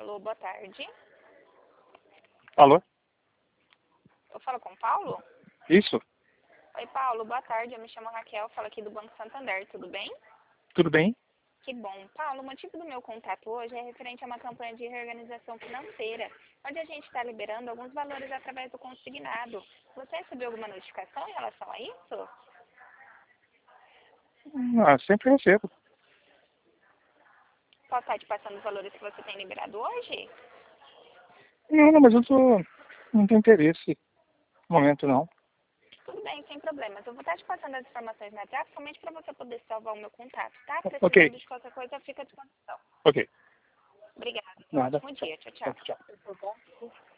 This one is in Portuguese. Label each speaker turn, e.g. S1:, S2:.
S1: Alô, boa tarde.
S2: Alô?
S1: Eu falo com o Paulo?
S2: Isso?
S1: Oi, Paulo, boa tarde. Eu me chamo Raquel, falo aqui do Banco Santander, tudo bem?
S2: Tudo bem?
S1: Que bom. Paulo, o motivo do meu contato hoje é referente a uma campanha de reorganização financeira, onde a gente está liberando alguns valores através do consignado. Você recebeu alguma notificação em relação a isso?
S2: Sempre recebo.
S1: Posso estar te passando os valores que você tem liberado hoje?
S2: Não, mas não tenho interesse no momento, não.
S1: Tudo bem, sem problemas. Eu vou estar te passando as informações na WhatsApp somente para você poder salvar o meu contato, tá?
S2: Ok,
S1: Precisando de qualquer coisa, fica à disposição.
S2: ok.
S1: Obrigada. Tenha um
S2: Nada.
S1: ótimo
S2: Tchau,
S1: dia. Tchau,
S2: tchau,
S1: tchau.
S2: tchau.